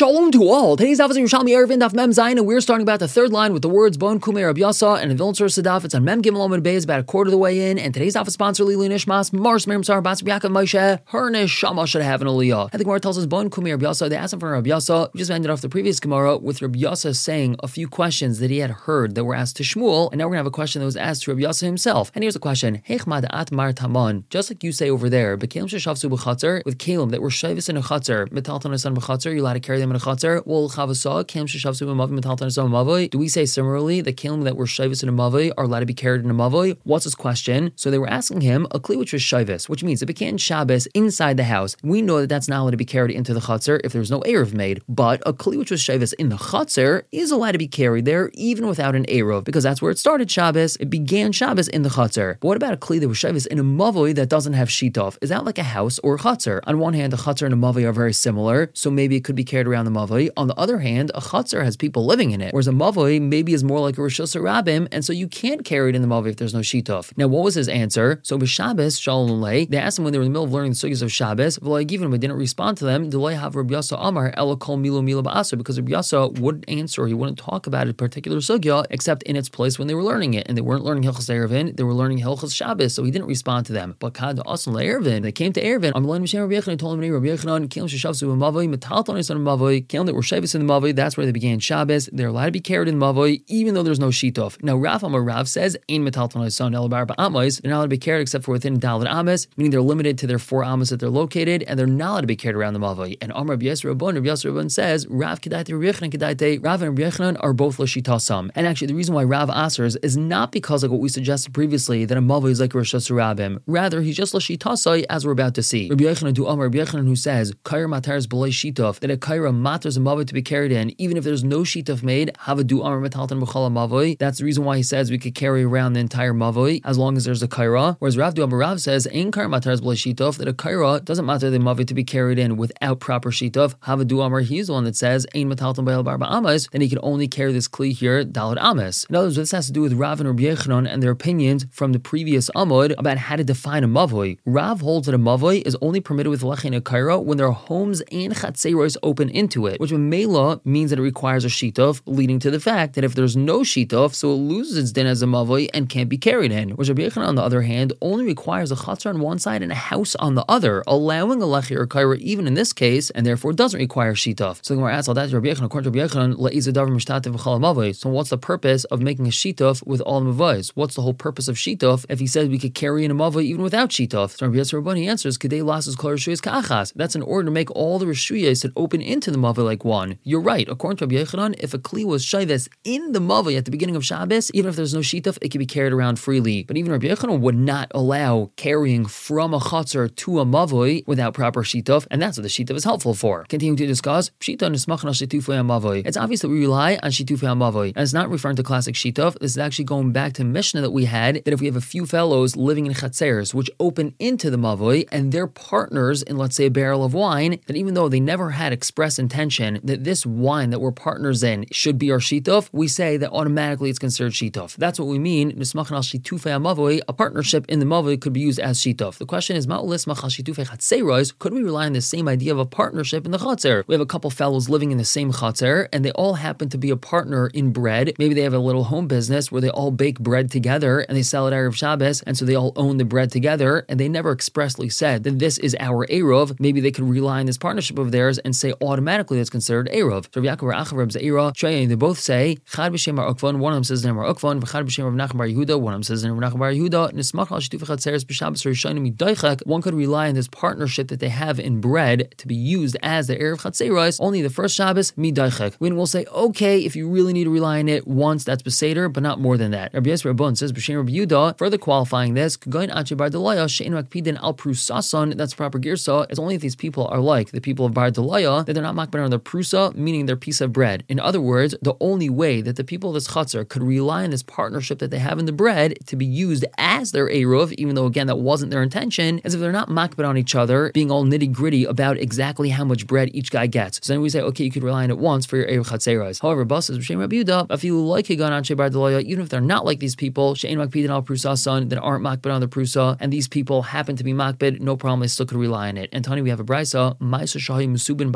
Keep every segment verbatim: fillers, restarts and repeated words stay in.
Shalom to all. Today's daf is in Yerushalmi Eruvin Daf Mem Zayin, and we're starting about the third line with the words Bon Kumei Rabbi Yasa, and in Vilna Source Daf it's on Mem Gimel Amud Beis, about a quarter of the way in. And today's daf is sponsored Lilu Nishmas Mars Miriam Sar Bas Yaakov Moshe. Her neshama should have an aliyah. And the Gemara tells us Bon Kumei Rabbi Yasa. They asked him for Rabbi Yasa. We just ended off the previous Gemara with Rabbi Yasa saying a few questions that he had heard that were asked to Shmuel, and now we're gonna have a question that was asked to Rabbi Yasa himself. And here's the question: Heichmad at Mar Taman, just like you say over there, Bekelim Sheshavsu B'Chatzer, with Kalim that were Shavis in a Chatzer, Metalton Son B'Chatzer, you're allowed to carry them in a Chatzer. Well, Chavasah, Kalim Sheshavsu B'Mavi, Metalton Son B'Mavi. Do we say similarly the Kalim that were Shavis in a Mavi are allowed to be carried in a Mavi? What's his question? So they were asking him a Kli which was Shavis, which means if it can't Shabbos inside the house, we know that that's not allowed to be carried into the Chatzer if there's no Eruv made. But a Kli which was Shavis in the Chatzer is allowed to be carried there even without an Eruv, because that's where it started Shabbos. It began Shabbos in the Chatzer. But what about a Kli that was Shavis in a Mavi that doesn't have Shitov? Is that like a house or a Chatzer? On one hand, a Chatzer and a Mavi are very similar, so maybe it could be carried around the Mavi. On the other hand, a Chatzer has people living in it, whereas a Mavi maybe is more like a Rishus Rabim, and so you can't carry it in the Mavi if there's no Shitov. Now, what was his answer? So with Shabbos, Shalom Lei, they asked him when they were in the middle of learning the sugyas of Shabbos, V'lai given him, didn't respond to them, Delay have Rabbi Yasa Amar, Ela Kol Milo Mila Ba'asa, because Rabbi Yasa wouldn't answer, he wouldn't talk about a particular sugya except in its place when they were learning it, and they weren't learning Hilchas Eruvin, they were learning Hilchas Shabbos, so he didn't respond to them. But Kad Asan Eruvin, they came to Eruvin, Amar L'Mishem Rabbi Yechanan, told him, Rabbi Yechanan, Kilim Sheshavsu B'Mavoi, Metalton Son B'Mavoi, Kilim that were Shavis in the Mavoi, that's where they began Shabbos. They're allowed to be carried in the Mavoi, even though there's no Shitov. Now, Rav Amar Rav says, Ein Metalton Son Elabar Ba'amos, they're not allowed to be carried except for within Dalet Amos, meaning they're limited to their four Amos that they're located, and they're not allowed to be carried around the Mavoi. And Amar Rabbi Yisrael Rabban, Rabbi Yisrael Rabban says, Rav Kedaite Rabbi Yechanan Kedaite, Rav and Rabbi Yechanan are both L'Shitasam. And actually, the reason why Rav answers is not because of what we suggested previously, that a Mavoi is like a Rosh Hashanah. Rather, he's just L'Shitasai, as we're about to see. Rabbi Yechanan do Amar Rabbi Yechanan, who says, Kaira Matar B'lei Shitov, that a Kaira matters a Mavoi to be carried in, even if there's no Shitov made, have a do Amar Metalton B'chala Mavoi. That's the reason why he says we could carry around the entire Mavoi, as long as there's a Kaira. Whereas Rav do Amar Rav says, Ein Kaira Matar B'lei Shitov, that a Kaira doesn't matter the Mavoi to be carried in without proper Shitov. Have a do Amar, he's the one that says, Ein Metalton B'el Barba Amas, then he can only carry this Kli here, Dalet Amas. In other words, this has to do with Rav and Rabbi Yechanan and their opinions from the previous Amud about how to define a Mavoi. Rav holds that a Mavoi is only permitted with Lechin and Kaira when there are homes and Chatzeros open into it, which in Mela means that it requires a Shitov, leading to the fact that if there's no Shitov, so it loses its din as a Mavoi and can't be carried in. Whereas Rabbi Yechanan, on the other hand, only requires a Chatzar on one side and a house on the other, allowing a Lechi or Kaira even in this case, and therefore doesn't require Shitov. So the Gemara asks, all that Rabbi Yechanan, according to Rabbi Yechanan, Le'izadav Mishtatev V'chal Mavoi. So what's the purpose of making a Shitov with all Mavais? What's the whole purpose of Shitov if he says we could carry in a Mavoi even without Shitov? So Rabbi Yisrael Rabban, he answers, Kedei lasses kol Rishuyas ka'achas. That's in order to make all the Rishuyas that open into the Mavoi like one. You're right. According to Rabbi Yechanan, if a Kli was Shavis in the Mavoi at the beginning of Shabbos, even if there's no Shitov, it can be carried around freely. But even Rabbi Yechanan would not allow carrying from a Chatzar to a Mavoi without proper Shitov, and that's what the Shitov is helpful for. Continuing to discuss, Pshita nismachan al Shitufei HaMavoi. It's obvious that we rely on Shitufei HaMavoi, and it's not referring to classic Shitov. This is actually going back to Mishnah that we had, that if we have a few fellows living in Chatzeres, which open into the Mavoi, and they're partners in, let's say, a barrel of wine, that even though they never had express intention that this wine that we're partners in should be our Shitov, we say that automatically it's considered Shitov. That's what we mean. Nismachan al Shitufei HaMavoi, a partnership in the Mavoi could be used as Shitov. The question is, Ma'ulismach al Shitufei Chatzeros, could we rely on the same idea of a partnership in the Chatzer? We have a couple fellows living in the same Chatzer, and they all happen to be a partner in bread. Maybe they have a little home business where they all bake bread together and they sell it Erev Shabbos, and so they all own the bread together, and they never expressly said that this is our Eruv. Maybe they could rely on this partnership of theirs and say automatically that's considered Eruv. So Rav Yaakov Bar Acha Reb Zeira, Shaya, they both say Chad b'Shem Bar Ukvan, one of them says the name Bar Ukvan, V'chad b'Shem Rav Nachman Bar Yehuda, one of them says the name Rav Nachman Bar Yehuda, Nismach al Shitufei Chatzeres b'Shabbos Rishayim Midaychak. One could rely on this partnership that they have in bread to be used as the Erev Chatzeros, only the first Shabbos, Midaychak. We will say, okay, if you really need to rely on it once, that's Beseder, but not more than that. Rabbi Yisrael Rabban says, B'Shem Rabbi Yehuda, further qualifying this, K'goyin Ache Bar Delaya, She'en Makpidin Al Prusason, that's proper Girsa. It's only if these people are like the people of Bar Delaya, that they're not makpid on their Prusa, meaning their piece of bread. In other words, the only way that the people of this Chatzar could rely on this partnership that they have in the bread to be used as their Eruv, even though again that wasn't their intention, is if they're not makpid on each other, being all nitty gritty about exactly how much bread each guy gets. So then we say, okay, you could rely on it once for your Erev Chatzeros. However, Bas says, B'Shem Rabbi Yehuda, if you like Higan Anshe Bar Delaya, even if they're not like these people, She'en Makpidin Al Prusason, that aren't makpid on the Prusa, and these people happen to be makpid, no problem, they still could rely on it. And Tani, we have a brisa, Ma'aser Shahi Musubin Ba'avir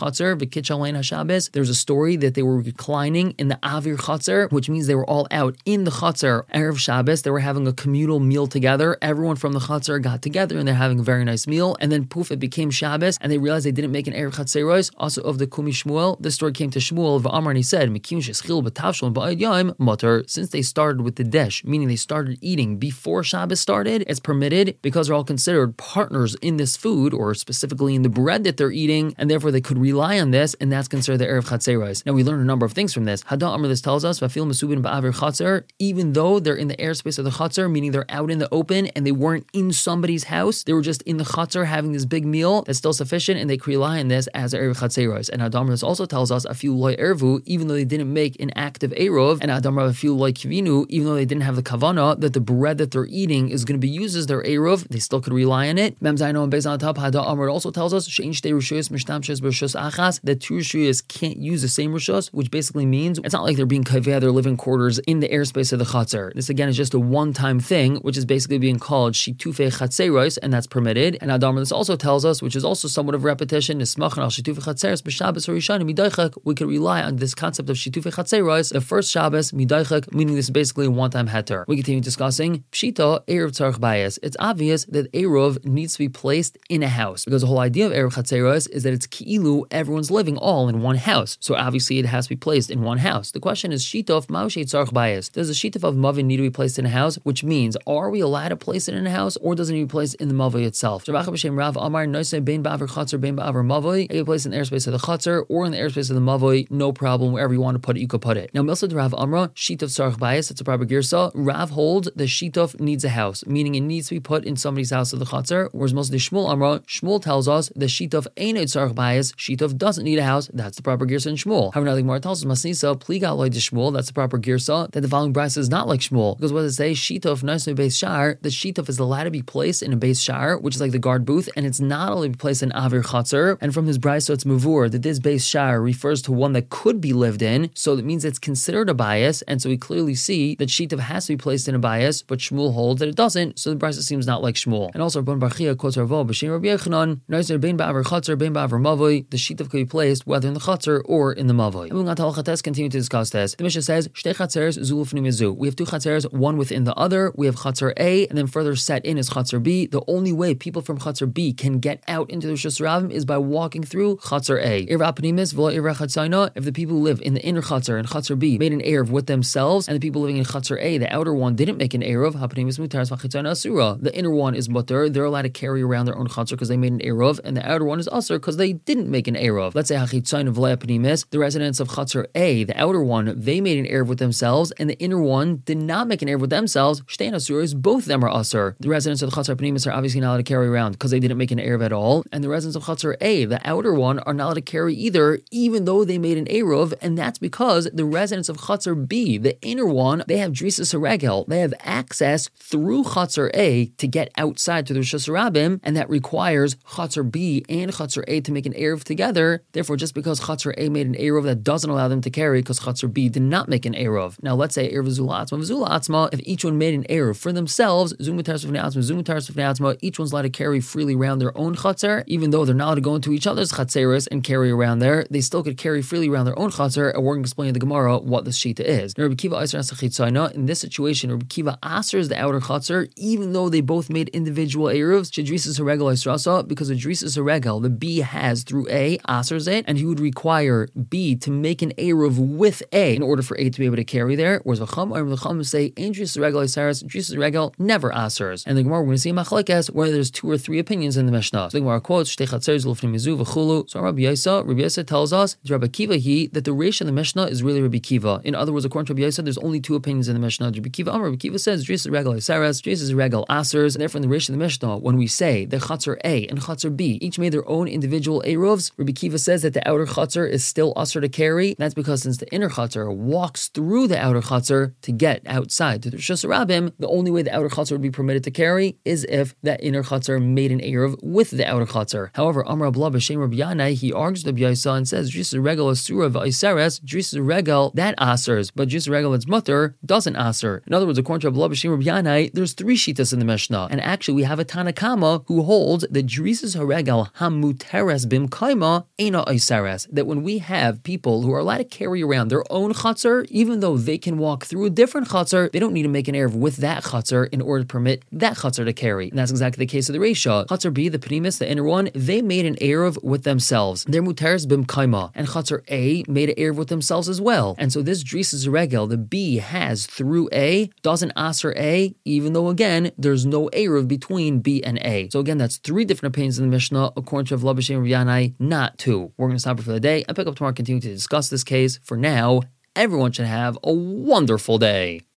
Chatzar, V'kitchal Lein HaShabbos. There's a story that they were reclining in the Avir Chatzar, which means they were all out in the Chatzar Erev Shabbos. They were having a communal meal together. Everyone from the Chatzar got together and they're having a very nice meal. And then poof, it became Shabbos, and they realized they didn't make an Erev Chatzeros. Also of the Kumi Shmuel, this story came to Shmuel of Amar and he said, Mekim sheschil b'tavshel ba'ad yom mutter. Since they started with the dish, meaning they started eating before Shabbos started, it's permitted because they're all considered partners in this food, or specifically in the bread that they're eating, and therefore they could rely on this, and that's considered the Erev Chatzeros. Now we learn a number of things from this. Hada Amar, this tells us, Vafil Mesubin ba'avir Chatzer, even though they're in the airspace of the Chatzar, meaning they're out in the open and they weren't in somebody's house, they were just in the Chatzar having this big meal, that's still sufficient, and they could rely on this as Erev Chatzeros. And Adam Rav also tells us a few loy ervu, even though they didn't make an active erov, and Adam Rav a few loy kivinu, even though they didn't have the kavana that the bread that they're eating is going to be used as their erov, they still could rely on it. Mem Zayin and Beis on top. Hada Amar also tells us shein shtei rishuyos mishtamshes b'rishus achas, that two rishuyos can't use the same rishus, which basically means it's not like they're being kaveh their living quarters in the airspace of the Chatzar. This again is just a one-time thing, which is basically being called shitufei chatzeros, and that's permitted. And Adam this also tells us, which is also somewhat of repetition, we could rely on this concept of shitufei chatzeros, the first Shabbos midaychak, meaning this is basically a one-time heter. We continue discussing pshita erev tzarich bayis. It's obvious that erev needs to be placed in a house, because the whole idea of erev chatzeros is that it's ki'ilu, everyone's living all in one house, so obviously it has to be placed in one house. The question is shitov ma'ushay tzarich bayis. Does the shitov of mavin need to be placed in a house? Which means, are we allowed to place it in a house, or does it need to be placed in the mavoi itself? Rav Amar noisei bein ba'aver chatzar bein ba'aver mavoi. You can place in the airspace of the chatzar or in the airspace of the mavoi, no problem. Wherever you want to put it, you could put it. Now, Milsa to Rav Amra, shitov tzarich bayis. That's a proper girsa. Rav holds the shitov needs a house, meaning it needs to be put in somebody's house of the chatzar. Whereas most of the Shmuel Amra, Shmuel tells us the shitov ain't tzarich bayis. Shitov doesn't need a house. That's the proper girsa in Shmuel. However, now the Gemara tells us masnisa pliga loy de Shmuel. That's the proper girsa. That the following brisa is not like Shmuel, because what does it say? Shitov nice beis shar. The shitov is allowed to be placed in a beis shar, which is like the guard booth, and it's not only placed in Avir Chatzar. And from this brisa, it's mavur that this beis shar refers to one that could be lived in, so that means it's considered a bias. And so we clearly see that shitov has to be placed in a bias, but Shmuel holds that it doesn't. So the brisa seems not like Shmuel. And also, Rabban Barchia quotes Ravo b'shem Rabbi Yechanan, noiser bein ba'avir Chatzar bein ba'avir mavoi. The shitov could be placed whether in the Chatzar or in the mavoi. And moving on to Halachates, continue to discuss this. The Mishnah says shtei Chatzeres zu l'fnim yazu. We have two Chatzeres, one within the other. We have Chatzar A, and then further set in is Chatzar B. The only way people from Chatzar B can get out into the Rishus Ravim is by walking through Chatzar A. If the people who live in the inner Chatzar and Chatzar B made an Erev with themselves, and the people living in Chatzar A, the outer one, didn't make an Erev, the inner one is mutter. They're allowed to carry around their own Chatzar because they made an Erev, and the outer one is Asur because they didn't make an Erev. Let's say the residents of Chatzar A, the outer one, they made an Erev with themselves, and the inner one did not make an Erev with themselves. Shtein Asuros, both of them are Asur. The residents of the Chatzar Pnimis are obviously not allowed to carry around because they didn't make an Erev at all, and the residents of Chatzar A, the outer one, are not allowed to carry either, even though they made an Erev, and that's because the residents of Chatzar B, the inner one, they have Drisas Haregel. They have access through Chatzar A to get outside to the Rishus Rabim, and that requires Chatzar B and Chatzar A to make an Erev together. Therefore, just because Chatzar A made an Erev, that doesn't allow them to carry because Chatzar B did not make an Erev. Now, let's say Erev Zula Atzma, Zula Atzma, if each one made an Erev for themselves, Zum Mitar Sufnei Atzma, Zum Mitar Sufnei Atzma, each one's allowed to carry freely around their own Chatzar, even though they're not allowed to go into each other's Chatzeris and carry around there, they still could carry freely around their own Chatzar, and we're going to explain in the Gemara what this Shita is. Now, Rabbi Kiva Aser Asachitzaina, in this situation, Rabbi Kiva Aser the outer Chatzar, even though they both made individual Erevs, Shadrisas Haregel Israsa, because the Drisas Haregel, the B has through A, Asers it, and he would require B to make an Erev with A in order for A to be able to carry there, whereas V'cham, or V'cham say, Ein Drisas Haregel Isaris, Drisas Haregel never Asers. And the Gemara, we're going to see Machlekes, where there's two or three opinions in the Mishnah. So the Gemara quotes, Shtei Chatzeres l'fnim yazu v'chulu. So Rabbi Yisa, Rabbi Yisa tells us, Rabbi Kiva he, that the Reish in the Mishnah is really Rabbi Kiva. In other words, according to Rabbi Yisa, there's only two opinions in the Mishnah. Rabbi Kiva, Amar, Rabbi Kiva says, Drisas Haregel Isaris, Drisas Haregel Asers, and therefore in the Reish in the Mishnah, when we say the Chatzar A and Chatzar B each made their own individual Erevs, Rabbi Kiva says that the outer Chatzar is still Asr to carry. That's because since the inner Chatzar walks through the outer Chatzar to get outside to the Rishus Rabim, the only way the outer Chatzar would be permitted to carry is if that inner Chatzar made an Erev with the outer Chatzar. However, Amar Abla b'shem Rabbi Yanai, he argues the Rabbi Yisa and says, Drisas Regel Asura v'Iseres, Drisas Regel, that Asers, but Drisas Regel that's mutter doesn't Aser. In other words, according to Abla b'shem Rabbi Yanai, there's three Shitas in the Mishnah, and actually we have a Tanakama who holds that Drisas Haregel Hamuteres Bim Kaima Mishnah, Eina Oiseres, that when we have people who are allowed to carry around their own chutzner, even though they can walk through a different chutzner, they don't need to make an erev with that chutzner in order to permit that chutzner to carry. And that's exactly the case of the Reisha. Chutzner B, the Pnimis, the inner one, they made an erev with themselves. Their muteres bim kaima. And chutzner A made an erev with themselves as well. And so this drisas regel, the B has through A, doesn't aser A, even though again, there's no erev between B and A. So again, that's three different opinions in the Mishnah, according to Rav Labashim Rav Yanai, not two. We're going to stop it for the day and pick up tomorrow, continue to discuss this case. For now, everyone should have a wonderful day.